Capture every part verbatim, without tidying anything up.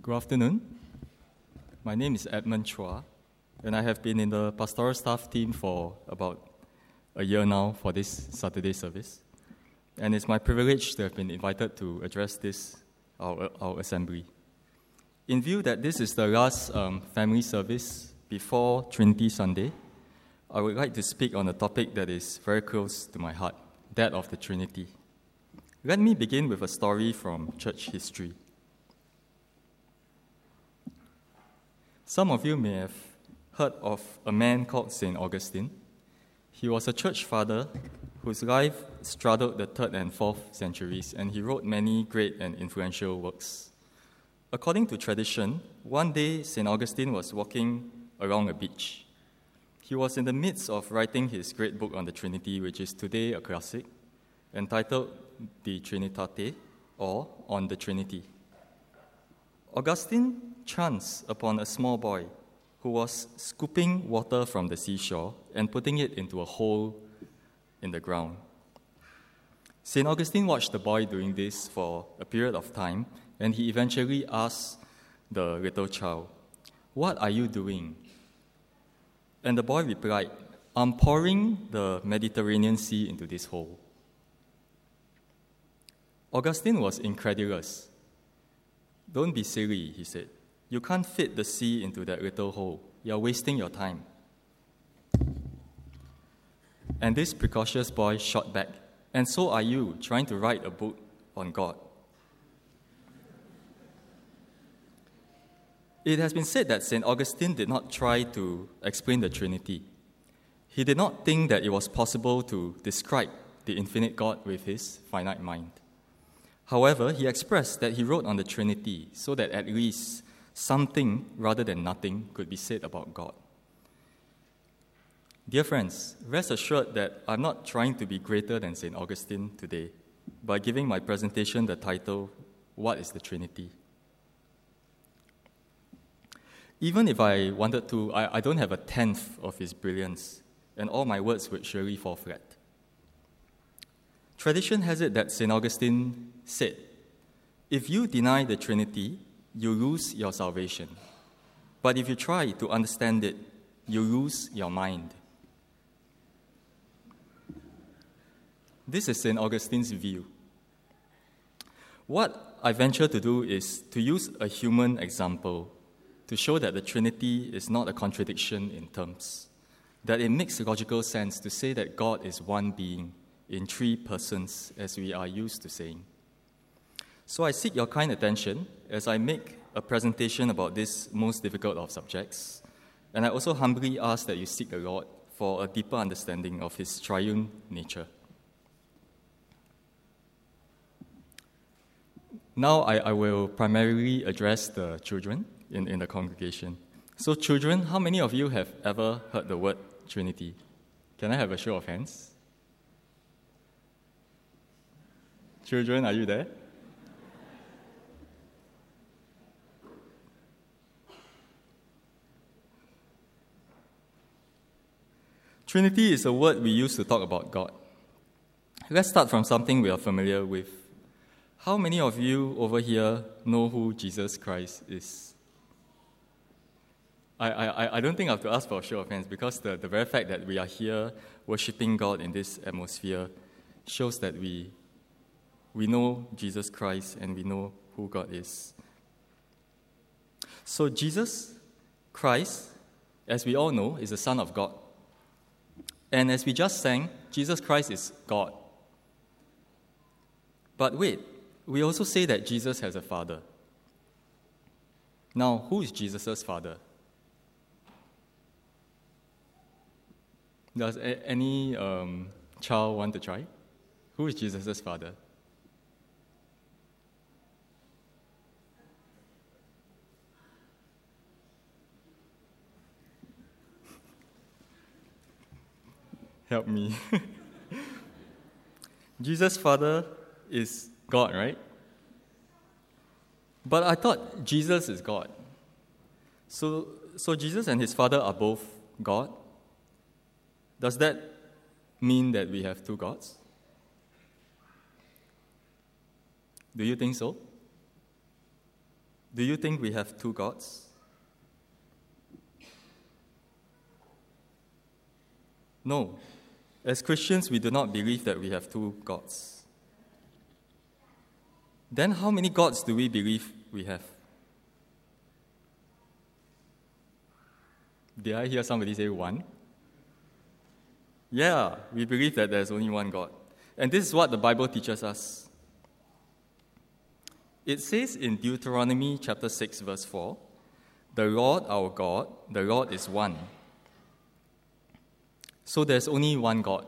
Good afternoon. My name is Edmund Chua, and I have been in the pastoral staff team for about a year now for this Saturday service. And it's my privilege to have been invited to address this, our, our assembly. In view that this is the last um, family service before Trinity Sunday, I would like to speak on a topic that is very close to my heart, that of the Trinity. Let me begin with a story from church history. Some of you may have heard of a man called Saint Augustine. He was a church father whose life straddled the third and fourth centuries, and he wrote many great and influential works. According to tradition, one day Saint Augustine was walking along a beach. He was in the midst of writing his great book on the Trinity, which is today a classic, entitled De Trinitate, or On the Trinity. Augustine chanced upon a small boy who was scooping water from the seashore and putting it into a hole in the ground. Saint Augustine watched the boy doing this for a period of time, and he eventually asked the little child, "What are you doing?" And the boy replied, "I'm pouring the Mediterranean Sea into this hole." Augustine was incredulous. "Don't be silly," he said. "You can't fit the sea into that little hole. You're wasting your time." And this precocious boy shot back, "And so are you, trying to write a book on God." It has been said that Saint Augustine did not try to explain the Trinity. He did not think that it was possible to describe the infinite God with his finite mind. However, he expressed that he wrote on the Trinity so that at least something rather than nothing could be said about God. Dear friends, rest assured that I'm not trying to be greater than Saint Augustine today by giving my presentation the title, "What is the Trinity?" Even if I wanted to, I, I don't have a tenth of his brilliance, and all my words would surely fall flat. Tradition has it that Saint Augustine said, "If you deny the Trinity, you lose your salvation. But if you try to understand it, you lose your mind." This is Saint Augustine's view. What I venture to do is to use a human example to show that the Trinity is not a contradiction in terms, that it makes logical sense to say that God is one being in three persons, as we are used to saying. So I seek your kind attention as I make a presentation about this most difficult of subjects, and I also humbly ask that you seek the Lord for a deeper understanding of his triune nature. Now I, I will primarily address the children in, in the congregation. So children, how many of you have ever heard the word Trinity? Can I have a show of hands? Children, are you there? Trinity is a word we use to talk about God. Let's start from something we are familiar with. How many of you over here know who Jesus Christ is? I, I, I don't think I have to ask for a show of hands, because the, the very fact that we are here worshiping God in this atmosphere shows that we We know Jesus Christ and we know who God is. So Jesus Christ, as we all know, is the Son of God. And as we just sang, Jesus Christ is God. But wait, we also say that Jesus has a father. Now, who is Jesus' father? Does a- any um, child want to try? Who is Jesus' father? Help me. Jesus' father is God, right? But I thought Jesus is God. So, so Jesus and his father are both God? Does that mean that we have two gods? Do you think so? Do you think we have two gods? No. As Christians, we do not believe that we have two gods. Then how many gods do we believe we have? Did I hear somebody say one? Yeah, we believe that there's only one God. And this is what the Bible teaches us. It says in Deuteronomy chapter six, verse four, "The Lord our God, the Lord is one." So there's only one God.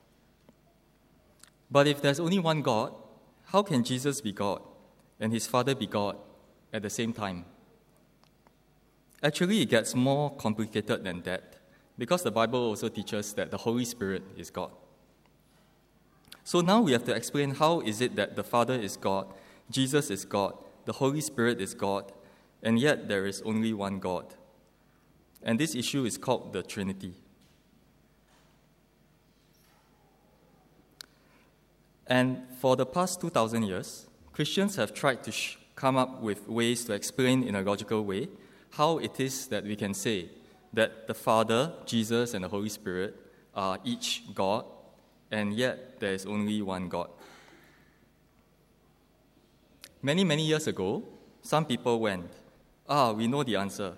But if there's only one God, how can Jesus be God and his Father be God at the same time? Actually, it gets more complicated than that, because the Bible also teaches that the Holy Spirit is God. So now we have to explain how is it that the Father is God, Jesus is God, the Holy Spirit is God, and yet there is only one God. And this issue is called the Trinity. And for the past two thousand years, Christians have tried to sh- come up with ways to explain in a logical way how it is that we can say that the Father, Jesus, and the Holy Spirit are each God, and yet there is only one God. Many, many years ago, some people went, ah, we know the answer.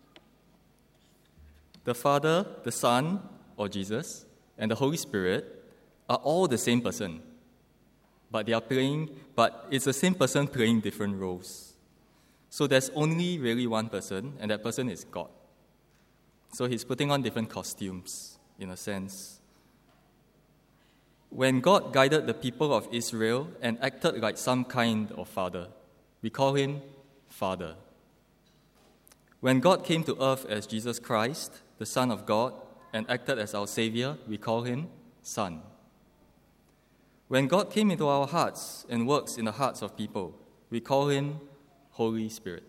The Father, the Son, or Jesus, and the Holy Spirit are all the same person. But they are playing, but it's the same person playing different roles. So there's only really one person, and that person is God. So he's putting on different costumes, in a sense. When God guided the people of Israel and acted like some kind of father, we call him Father. When God came to earth as Jesus Christ, the Son of God, and acted as our Savior, we call him Son. When God came into our hearts and works in the hearts of people, we call him Holy Spirit.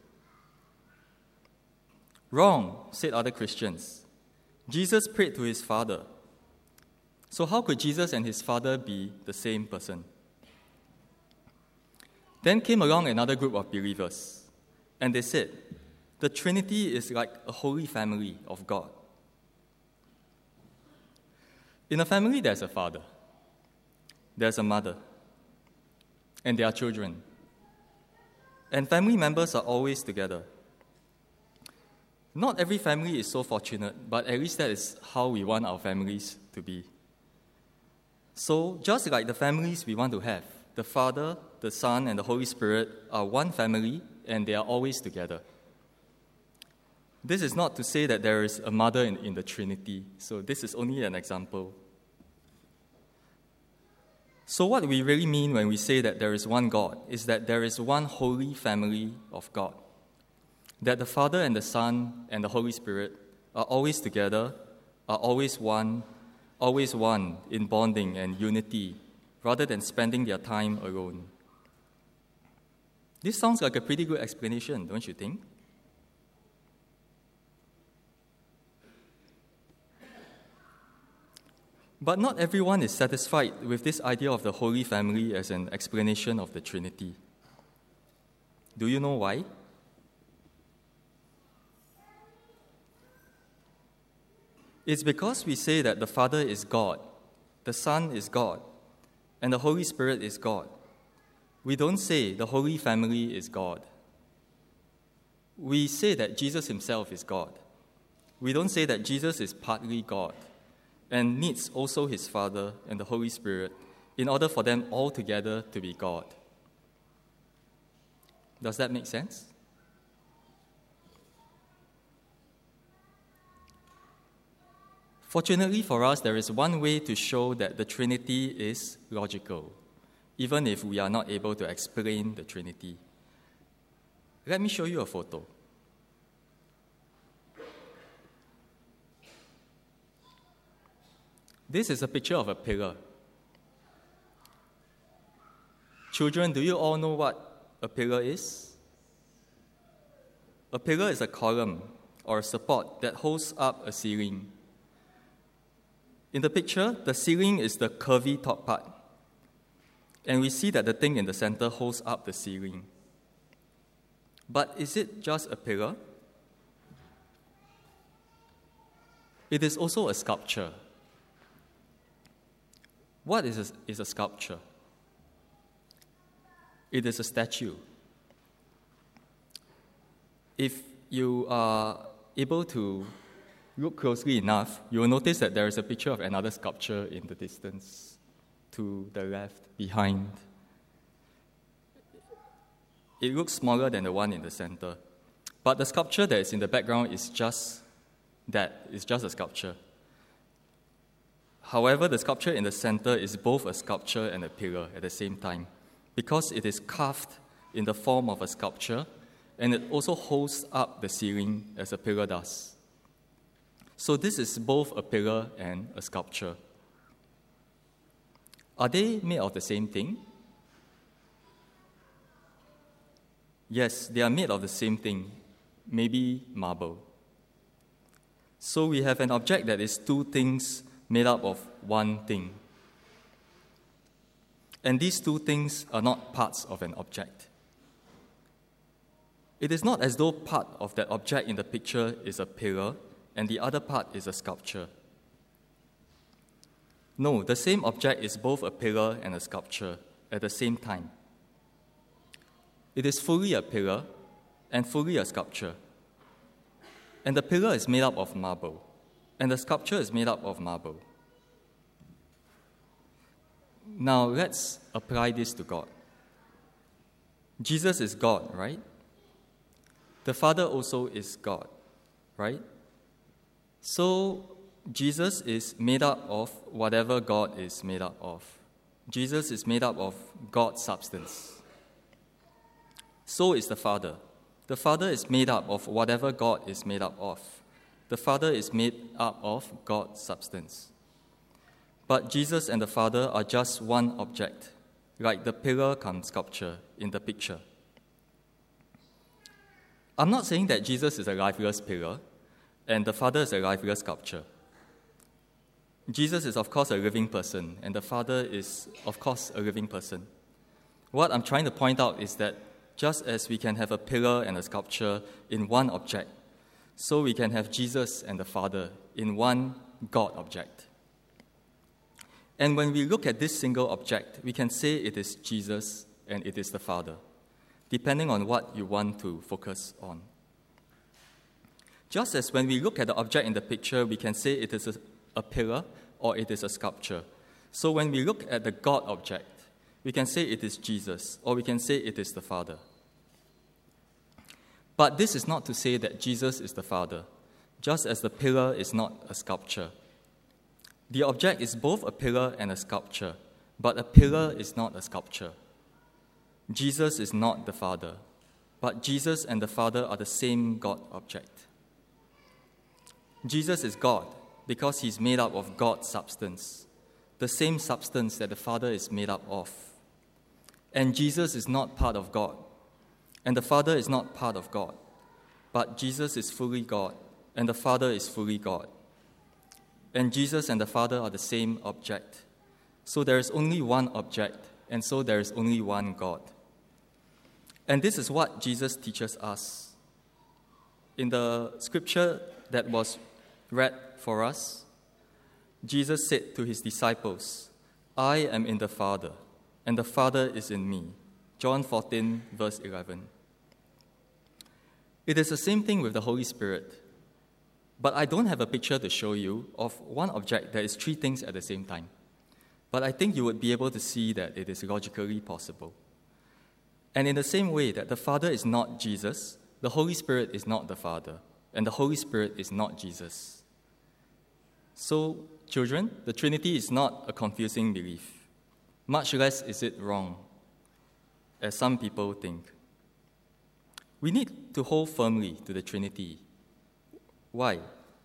Wrong, said other Christians. Jesus prayed to his Father. So how could Jesus and his Father be the same person? Then came along another group of believers, and they said, the Trinity is like a holy family of God. In a family, there's a father. There's a mother, and there are children. And family members are always together. Not every family is so fortunate, but at least that is how we want our families to be. So, just like the families we want to have, the Father, the Son, and the Holy Spirit are one family, and they are always together. This is not to say that there is a mother in, in the Trinity, so this is only an example. So what we really mean when we say that there is one God is that there is one holy family of God. That the Father and the Son and the Holy Spirit are always together, are always one, always one in bonding and unity, rather than spending their time alone. This sounds like a pretty good explanation, don't you think? But not everyone is satisfied with this idea of the Holy Family as an explanation of the Trinity. Do you know why? It's because we say that the Father is God, the Son is God, and the Holy Spirit is God. We don't say the Holy Family is God. We say that Jesus himself is God. We don't say that Jesus is partly God and needs also his Father and the Holy Spirit in order for them all together to be God. Does that make sense? Fortunately for us, there is one way to show that the Trinity is logical, even if we are not able to explain the Trinity. Let me show you a photo. This is a picture of a pillar. Children, do you all know what a pillar is? A pillar is a column or a support that holds up a ceiling. In the picture, the ceiling is the curvy top part, and we see that the thing in the center holds up the ceiling. But is it just a pillar? It is also a sculpture. What is a, is a sculpture? It is a statue. If you are able to look closely enough, you will notice that there is a picture of another sculpture in the distance to the left, behind. It looks smaller than the one in the center. But the sculpture that is in the background is just that, it's just a sculpture. However, the sculpture in the center is both a sculpture and a pillar at the same time, because it is carved in the form of a sculpture, and it also holds up the ceiling as a pillar does. So this is both a pillar and a sculpture. Are they made of the same thing? Yes, they are made of the same thing, maybe marble. So we have an object that is two things made up of one thing. And these two things are not parts of an object. It is not as though part of that object in the picture is a pillar and the other part is a sculpture. No, the same object is both a pillar and a sculpture at the same time. It is fully a pillar and fully a sculpture. And the pillar is made up of marble, and the sculpture is made up of marble. Now let's apply this to God. Jesus is God, right? The Father also is God, right? So Jesus is made up of whatever God is made up of. Jesus is made up of God's substance. So is the Father. The Father is made up of whatever God is made up of. The Father is made up of God's substance. But Jesus and the Father are just one object, like the pillar cum sculpture in the picture. I'm not saying that Jesus is a lifeless pillar and the Father is a lifeless sculpture. Jesus is, of course, a living person, and the Father is, of course, a living person. What I'm trying to point out is that just as we can have a pillar and a sculpture in one object, so we can have Jesus and the Father in one God object. And when we look at this single object, we can say it is Jesus and it is the Father, depending on what you want to focus on. Just as when we look at the object in the picture, we can say it is a, a pillar or it is a sculpture. So when we look at the God object, we can say it is Jesus, or we can say it is the Father. But this is not to say that Jesus is the Father, just as the pillar is not a sculpture. The object is both a pillar and a sculpture, but a pillar is not a sculpture. Jesus is not the Father, but Jesus and the Father are the same God object. Jesus is God because he's made up of God's substance, the same substance that the Father is made up of. And Jesus is not part of God, and the Father is not part of God, but Jesus is fully God, and the Father is fully God. And Jesus and the Father are the same object. So there is only one object, and so there is only one God. And this is what Jesus teaches us. In the scripture that was read for us, Jesus said to his disciples, "I am in the Father, and the Father is in me." John fourteen, verse eleven. It is the same thing with the Holy Spirit. But I don't have a picture to show you of one object that is three things at the same time. But I think you would be able to see that it is logically possible. And in the same way that the Father is not Jesus, the Holy Spirit is not the Father, and the Holy Spirit is not Jesus. So, children, the Trinity is not a confusing belief. Much less is it wrong, as some people think. We need to hold firmly to the Trinity. Why?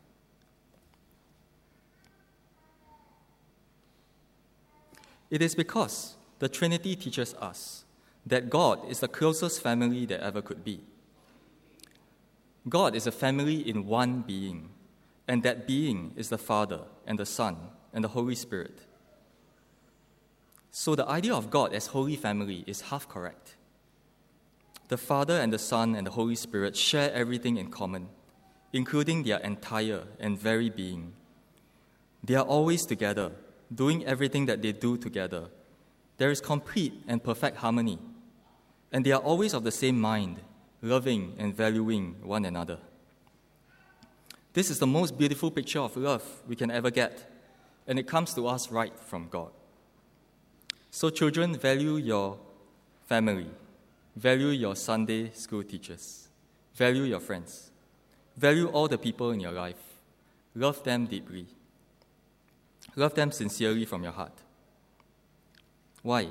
It is because the Trinity teaches us that God is the closest family there ever could be. God is a family in one being, and that being is the Father and the Son and the Holy Spirit. So the idea of God as Holy Family is half correct. The Father and the Son and the Holy Spirit share everything in common, including their entire and very being. They are always together, doing everything that they do together. There is complete and perfect harmony, and they are always of the same mind, loving and valuing one another. This is the most beautiful picture of love we can ever get, and it comes to us right from God. So children, value your family, value your Sunday school teachers, value your friends, value all the people in your life, love them deeply, love them sincerely from your heart. Why?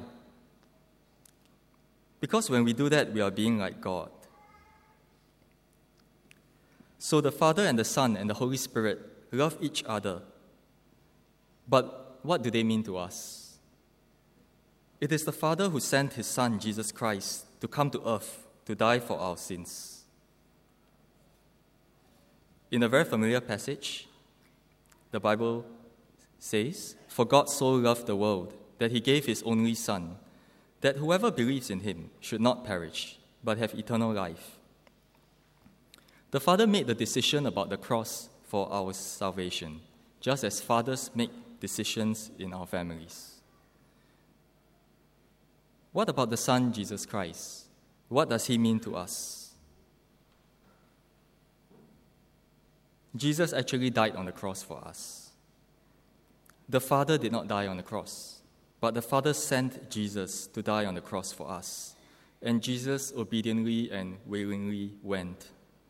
Because when we do that, we are being like God. So the Father and the Son and the Holy Spirit love each other. But what do they mean to us? It is the Father who sent his Son, Jesus Christ, to come to earth to die for our sins. In a very familiar passage, the Bible says, "For God so loved the world that he gave his only Son, that whoever believes in him should not perish, but have eternal life." The Father made the decision about the cross for our salvation, just as fathers make decisions in our families. What about the Son, Jesus Christ? What does he mean to us? Jesus actually died on the cross for us. The Father did not die on the cross, but the Father sent Jesus to die on the cross for us, and Jesus obediently and willingly went.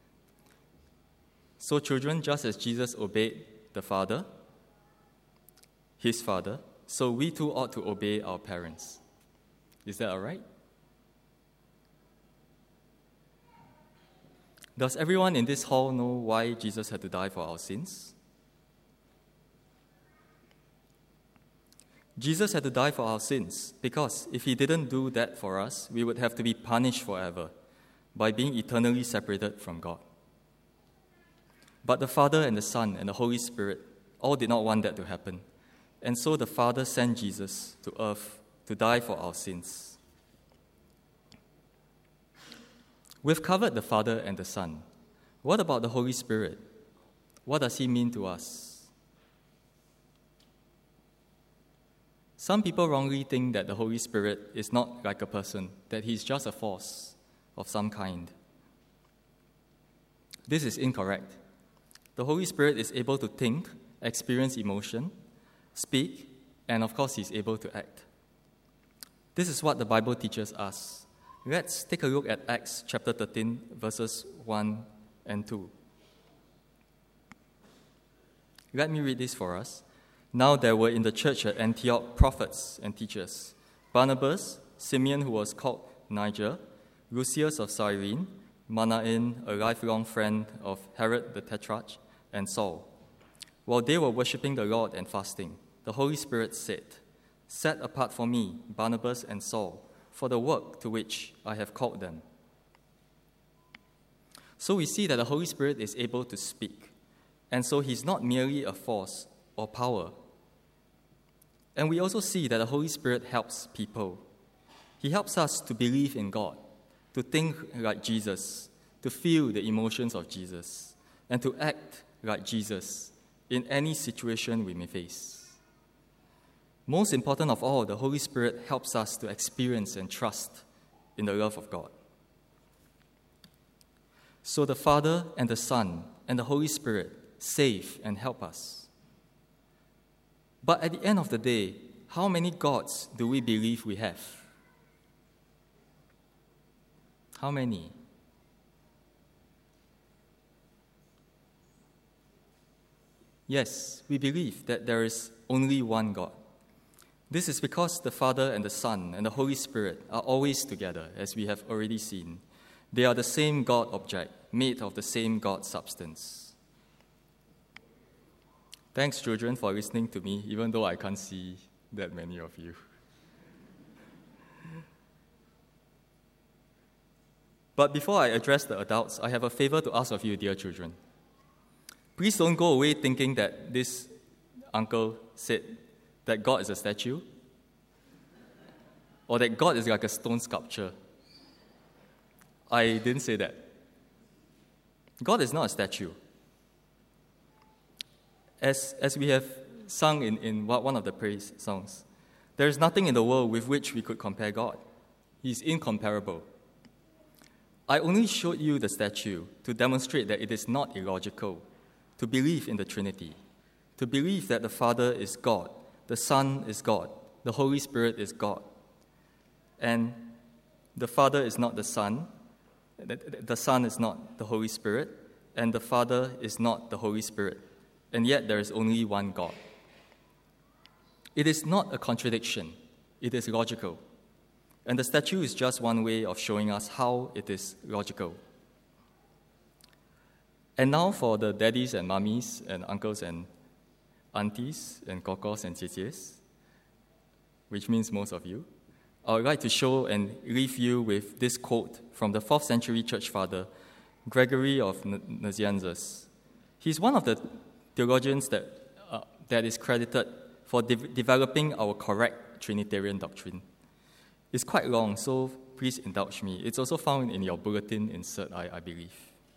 So children, just as Jesus obeyed the Father, his Father, so we too ought to obey our parents. Is that all right? Does everyone in this hall know why Jesus had to die for our sins? Jesus had to die for our sins because if he didn't do that for us, we would have to be punished forever by being eternally separated from God. But the Father and the Son and the Holy Spirit all did not want that to happen. And so the Father sent Jesus to earth to die for our sins. We've covered the Father and the Son. What about the Holy Spirit? What does he mean to us? Some people wrongly think that the Holy Spirit is not like a person, that he's just a force of some kind. This is incorrect. The Holy Spirit is able to think, experience emotion, speak, and of course, he's able to act. This is what the Bible teaches us. Let's take a look at Acts chapter thirteen, verses one and two. Let me read this for us. Now there were in the church at Antioch prophets and teachers, Barnabas, Simeon, who was called Niger, Lucius of Cyrene, Manaen, a lifelong friend of Herod the Tetrarch, and Saul. While they were worshipping the Lord and fasting, the Holy Spirit said, "Set apart for me Barnabas and Saul for the work to which I have called them." So we see that the Holy Spirit is able to speak, and so he's not merely a force or power. And we also see that the Holy Spirit helps people. He helps us to believe in God, to think like Jesus, to feel the emotions of Jesus, and to act like Jesus in any situation we may face. Most important of all, the Holy Spirit helps us to experience and trust in the love of God. So the Father and the Son and the Holy Spirit save and help us. But at the end of the day, how many gods do we believe we have? How many? Yes, we believe that there is only one God. This is because the Father and the Son and the Holy Spirit are always together, as we have already seen. They are the same God object, made of the same God substance. Thanks, children, for listening to me, even though I can't see that many of you. But before I address the adults, I have a favor to ask of you, dear children. Please don't go away thinking that this uncle said that God is a statue, or that God is like a stone sculpture. I didn't say that. God is not a statue. As, as we have sung in, in one of the praise songs, there is nothing in the world with which we could compare God. He is incomparable. I only showed you the statue to demonstrate that it is not illogical to believe in the Trinity, to believe that the Father is God, the Son is God, the Holy Spirit is God. And the Father is not the Son, the Son is not the Holy Spirit, and the Father is not the Holy Spirit. And yet there is only one God. It is not a contradiction. It is logical. And the statue is just one way of showing us how it is logical. And now for the daddies and mummies and uncles and aunties and kokos and jiejies, which means most of you, I would like to show and leave you with this quote from the fourth century church father, Gregory of Nazianzus. He's one of the theologians that, uh, that is credited for de- developing our correct Trinitarian doctrine. It's quite long, so please indulge me. It's also found in your bulletin insert, I, I believe.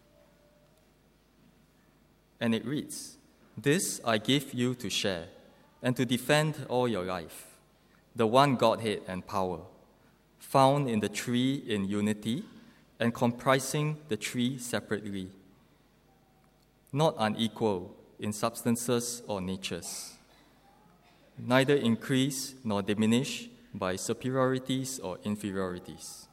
And it reads, "This I give you to share and to defend all your life, the one Godhead and power, found in the three in unity and comprising the three separately, not unequal in substances or natures, neither increase nor diminish by superiorities or inferiorities.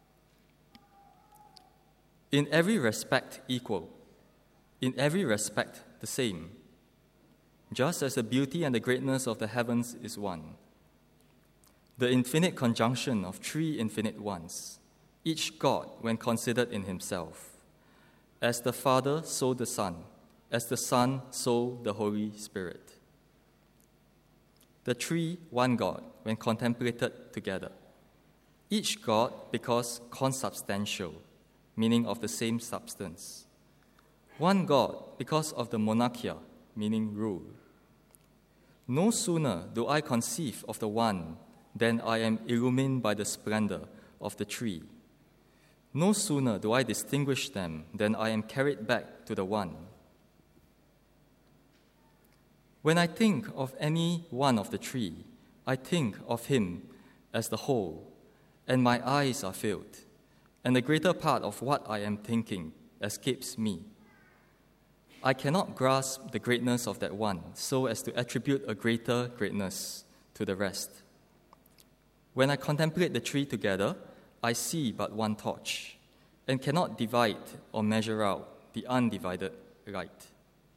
In every respect equal, in every respect the same, just as the beauty and the greatness of the heavens is one. The infinite conjunction of three infinite ones, each God when considered in himself. As the Father, so the Son. As the Son, so the Holy Spirit. The three, one God, when contemplated together. Each God because consubstantial, meaning of the same substance. One God because of the monarchia, meaning rule. No sooner do I conceive of the one than I am illumined by the splendor of the three. No sooner do I distinguish them than I am carried back to the one. When I think of any one of the three, I think of him as the whole, and my eyes are filled, and the greater part of what I am thinking escapes me. I cannot grasp the greatness of that one so as to attribute a greater greatness to the rest. When I contemplate the three together, I see but one torch, and cannot divide or measure out the undivided light."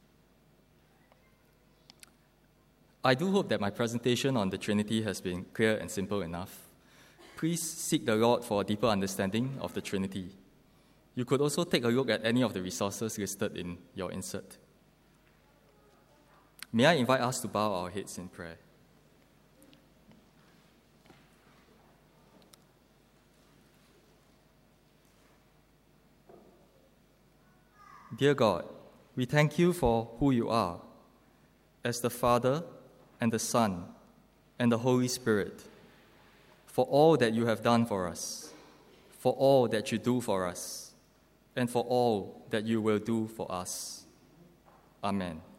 I do hope that my presentation on the Trinity has been clear and simple enough. Please seek the Lord for a deeper understanding of the Trinity. You could also take a look at any of the resources listed in your insert. May I invite us to bow our heads in prayer. Dear God, we thank you for who you are, as the Father and the Son and the Holy Spirit, for all that you have done for us, for all that you do for us, and for all that you will do for us. Amen.